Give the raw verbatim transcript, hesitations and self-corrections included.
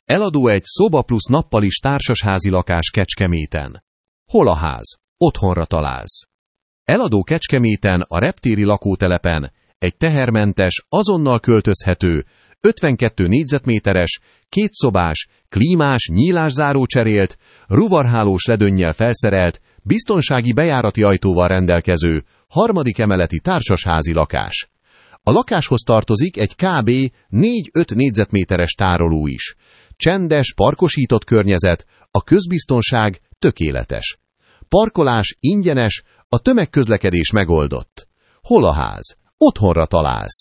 Eladó egy szoba plusz nappalis társasházi lakás Kecskeméten. Hol a ház? Otthonra találsz. Eladó Kecskeméten a reptéri lakótelepen egy tehermentes, azonnal költözhető, ötvenkettő négyzetméteres, kétszobás, klímás, nyílászáró cserélt, ruvarhálós ledönnyel felszerelt, biztonsági bejárati ajtóval rendelkező, harmadik emeleti társasházi lakás. A lakáshoz tartozik egy kb. négy-öt négyzetméteres tároló is. Csendes, parkosított környezet, a közbiztonság tökéletes. Parkolás ingyenes, a tömegközlekedés megoldott. Hol a ház? Otthonra találsz.